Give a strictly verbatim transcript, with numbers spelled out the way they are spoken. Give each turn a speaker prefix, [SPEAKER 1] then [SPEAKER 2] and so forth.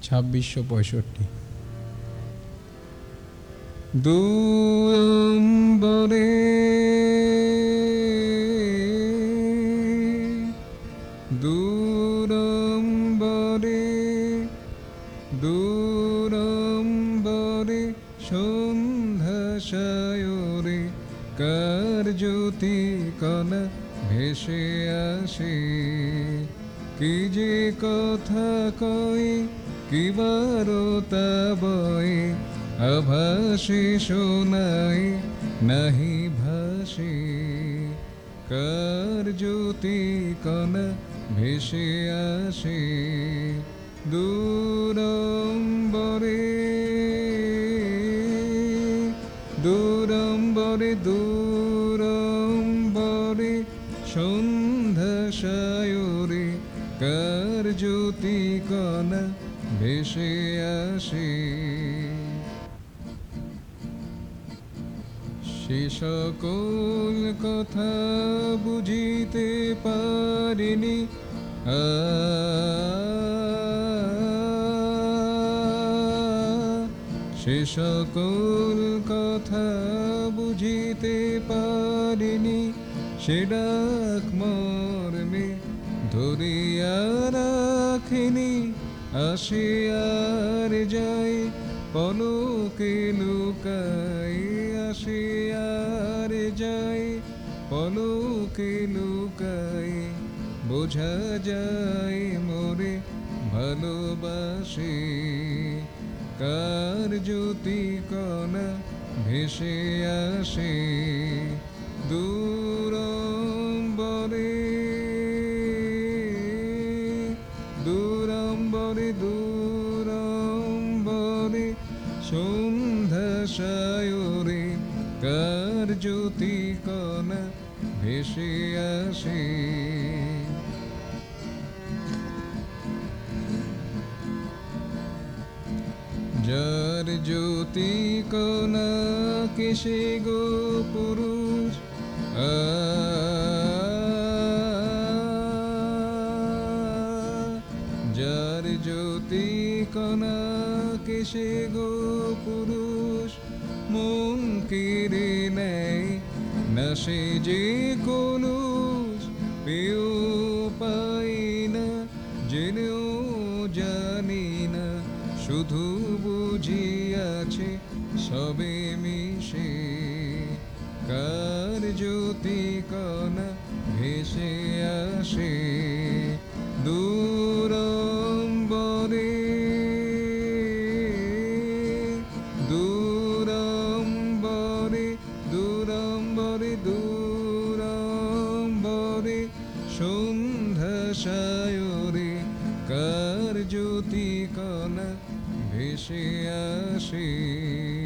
[SPEAKER 1] ছাব্বিশশো পঁয়ষট্টি। দূরম্বরে দূরম্বরে দূরম্বরে সন্ধ্যা সায়রে কার জ্যোতি কণা ভেসে আসে। কি যে কথা কয় কি বারতা বয়, আভাসে শোনায় নাহি ভাসে। কার জ্যোতি কণা ভেসে আসে দূরম্বরে দূরম্বরে দূরম্বরে সন্ধ্যা সায়রে কার জ্যোতি কণা ভেসে আসে। সে সকল কথা বুঝিতে পারিনি আ সে সকল কথা বুঝিতে পারিনি, সে ডাক মর্মে ধরিয়া রাখিনি। আসে আর যায় পলকে লুকাই, আসে আর যায় পলকে লুকাই। বোঝা যায় মোরে ভালোবাসে। কার জ্যোতি কণা ভেসে আসে দূরম্বরে দূরম্বরে দূরম্বরে সন্ধ্যা সায়রে কার জ্যোতি কণা ভেসে আসে। যার জ্যোতি কণা কেশে গো পুরুষ আ যার জ্যোতি কণা কেশে গো পুরুষ, মন কেড়ে নেয় না সে যে কলুষ। পেও পাই না জেনেও জানি না, শুধু বুঝিয়াছে সবে মিশে। কার জ্যোতি কণা ভেসে আসে দূরম্বরে দূরম্বরে দূরম্বরে দূরম্বরে সন্ধ্যা সায়রে কার জ্যোতি কণা ভেসে আসে।